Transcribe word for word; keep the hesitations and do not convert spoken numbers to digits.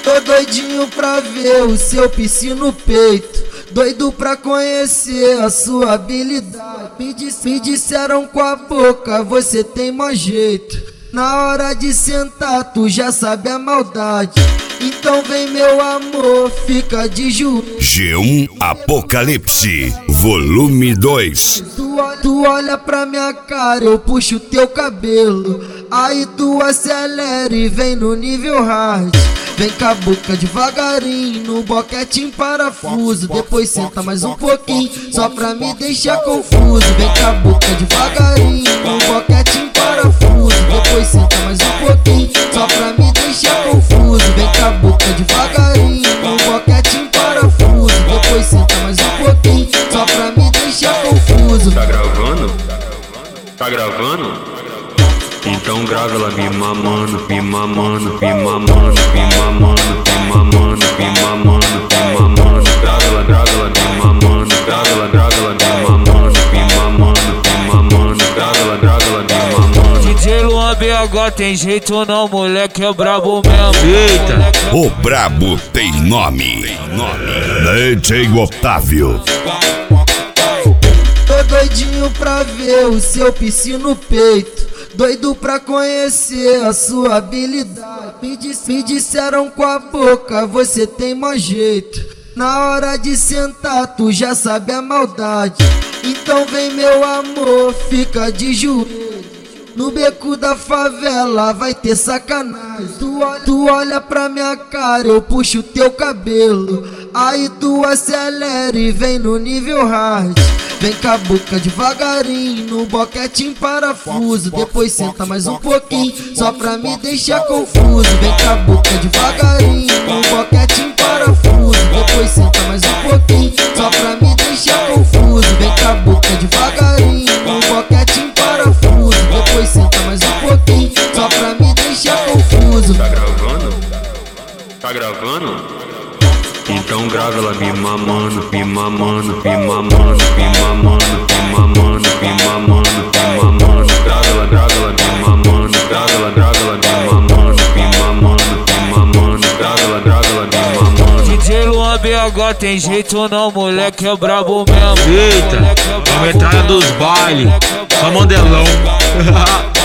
Tô doidinho pra ver o seu piercing no peito, doido pra conhecer a sua habilidade. Me, dis me disseram com a boca, você tem mau jeito. Na hora de sentar, tu já sabe a maldade. Então vem meu amor, fica de joelho. G um Apocalipse, volume dois. Tu, tu olha pra minha cara, eu puxo teu cabelo. Aí tu acelera e vem no nível hard. Vem com a boca devagarinho, no boquete em parafuso. Depois senta mais um pouquinho, só pra me deixar confuso. Vem com a boca devagarinho, no boquete em parafuso. Depois senta mais um pouquinho, só pra me deixar confuso. Vem com a boca devagarinho, no boquete em parafuso. Depois senta mais um pouquinho, só pra me deixar confuso. Tá gravando? Tá gravando? Então grava ela me mamando, me mamando, me mamando, me mamando, me mamando, me mamando, me mamando. Grava ela, grava ela me mamando, grava ela, grava ela me mamando, me mamando, me mamando. Grava ela, grava ela me mamando. D J Luan B H tem jeito não, moleque é brabo mesmo. Eita! O brabo tem nome. D J Otávio. Tô doidinho pra ver o seu piercing no peito, doido pra conhecer a sua habilidade. Me, dis me disseram com a boca, você tem mau jeito. Na hora de sentar, tu já sabe a maldade. Então vem meu amor, fica de joelho. No beco da favela vai ter sacanagem. Tu olha, tu olha pra minha cara, eu puxo teu cabelo. Aí tu acelera e vem no nível hard. Vem com a boca devagarinho, no boquete em parafuso. Depois senta mais um pouquinho, só pra me deixar confuso. Vem com a boca devagarinho, no boquete em parafuso. Depois senta mais um pouquinho, só pra me deixar confuso. Vem com a boca devagarinho, no boquete em parafuso. Depois senta mais um pouquinho, só pra me deixar confuso. Tá gravando? Tá gravando? Então grava ela me mamando, me mamando, me mamando, me mamando, me mamando, me mamando, me mamando. Grava ela, grava ela me mamando, grava ela, grava ela me mamando, me mamando, me mamando. Grava ela, grava ela me mamando. D J Luan B H tem jeito não, moleque é brabo mesmo. Eita, aumentada dos bailes, só modelão.